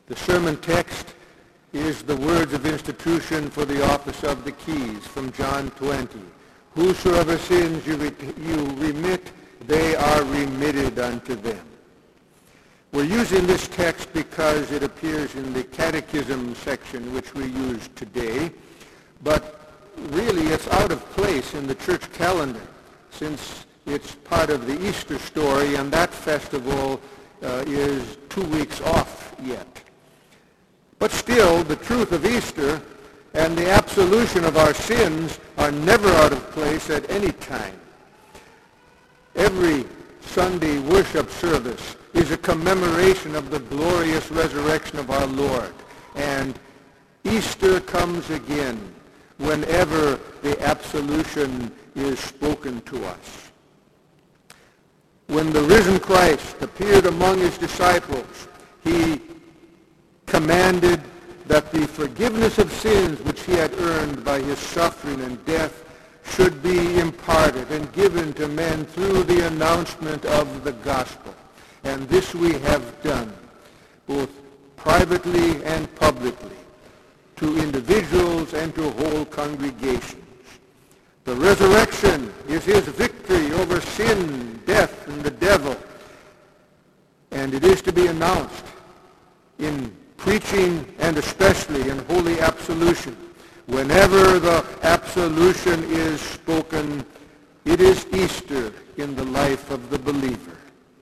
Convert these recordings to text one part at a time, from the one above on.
The sermon text is the words of institution for the office of the keys from John 20. Whosoever sins you remit, they are remitted unto them. We're using this text because it appears in the catechism section which we use today, but really it's out of place in the church calendar since it's part of the Easter story, and that festival is 2 weeks off yet. But still, the truth of Easter and the absolution of our sins are never out of place at any time. Every Sunday worship service is a commemoration of the glorious resurrection of our Lord. And Easter comes again whenever the absolution is spoken to us. When the risen Christ appeared among his disciples, he commanded that the forgiveness of sins which he had earned by his suffering and death should be imparted and given to men through the announcement of the gospel. And this we have done, both privately and publicly, to individuals and to whole congregations. The resurrection is his victory over sin, death, and the devil. And it is to be announced in preaching and especially in holy absolution. Whenever the absolution is spoken, it is Easter in the life of the believer.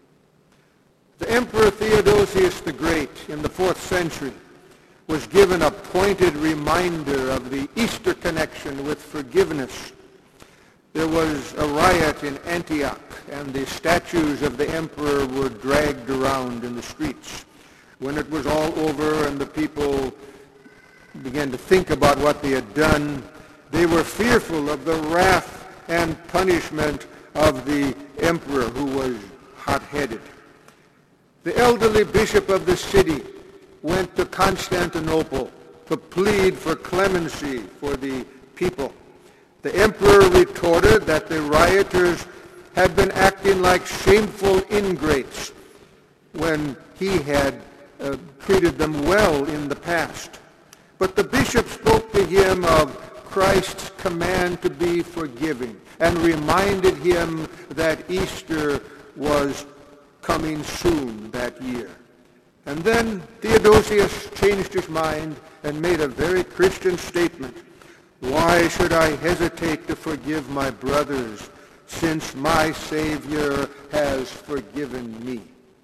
The Emperor Theodosius the Great in the 4th century was given a pointed reminder of the Easter connection with forgiveness. There was a riot in Antioch, and the statues of the emperor were dragged around in the streets. When it was all over and the people began to think about what they had done, they were fearful of the wrath and punishment of the emperor, who was hot-headed. The elderly bishop of the city went to Constantinople to plead for clemency for the people. The emperor retorted that the rioters had been acting like shameful ingrates when he had treated them well in the past. But the bishop spoke to him of Christ's command to be forgiving and reminded him that Easter was coming soon that year. And then Theodosius changed his mind and made a very Christian statement. Why should I hesitate to forgive my brothers, since my Savior has forgiven me?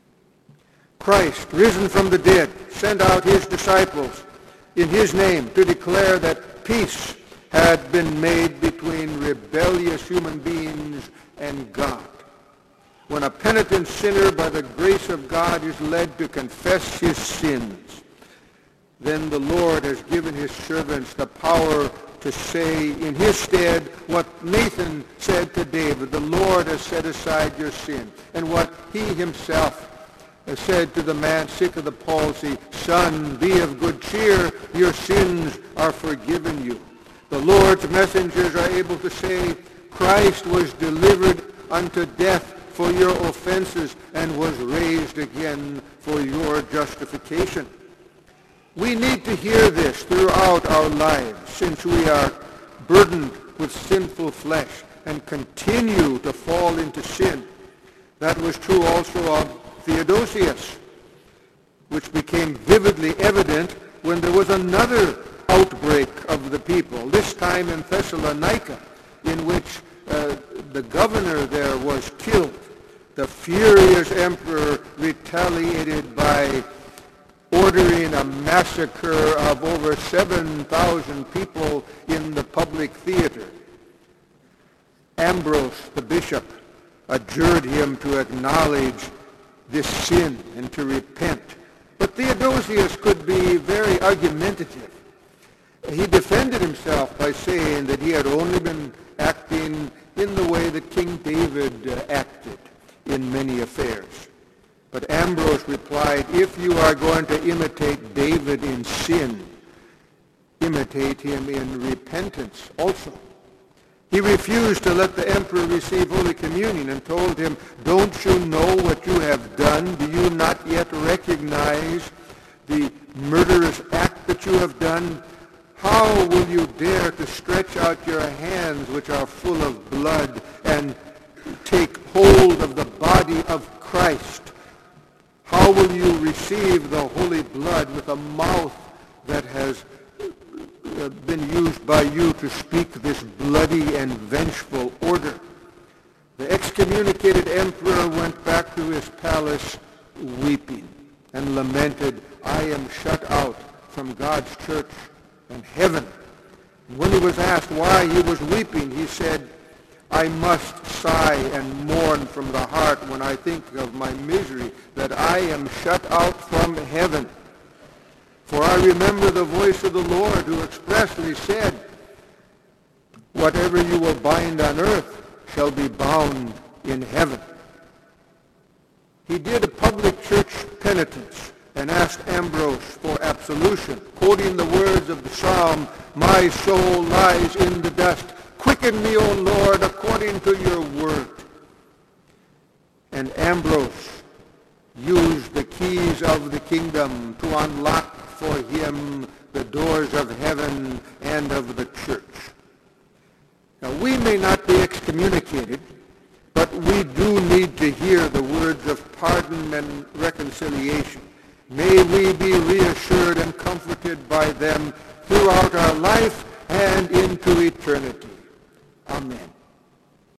Christ, risen from the dead, sent out his disciples in his name to declare that peace had been made between rebellious human beings and God. When a penitent sinner by the grace of God is led to confess his sins, then the Lord has given his servants the power to say in his stead what Nathan said to David, the Lord has set aside your sin, and what he himself said to the man sick of the palsy, Son, be of good cheer, your sins are forgiven you. The Lord's messengers are able to say, Christ was delivered unto death for your offenses and was raised again for your justification. We need to hear this throughout our lives, since we are burdened with sinful flesh and continue to fall into sin. That was true also of Theodosius, which became vividly evident when there was another outbreak of the people, this time in Thessalonica, in which the governor there was killed. The furious emperor retaliated by ordering a massacre of over 7,000 people in the public theater. Ambrose, the bishop, adjured him to acknowledge this sin and to repent. But Theodosius could be very argumentative. He defended himself by saying that he had only been acting in the way that King David acted in many affairs. But Ambrose replied, if you are going to imitate David in sin, imitate him in repentance also. He refused to let the emperor receive Holy Communion and told him, don't you know what you have done? Do you not yet recognize the murderous act that you have done? How will you dare to stretch out your hands, which are full of blood, and take hold of the body of Christ? How will you receive the holy blood with a mouth that has been used by you to speak this bloody and vengeful order? The excommunicated emperor went back to his palace weeping and lamented, "I am shut out from God's church and heaven." And when he was asked why he was weeping, he said, "I must sigh and mourn from the heart when I think of my misery, that I am shut out from heaven. For I remember the voice of the Lord, who expressly said, 'Whatever you will bind on earth shall be bound in heaven.'" He did a public church penitence and asked Ambrose for absolution, quoting the words of the psalm, "My soul lies in the dust. Quicken me, O Lord, according to your word." And Ambrose used the keys of the kingdom to unlock for him the doors of heaven and of the church. Now, we may not be excommunicated, but we do need to hear the words of pardon and reconciliation. May we be reassured and comforted by them throughout our life and into eternity. Amen.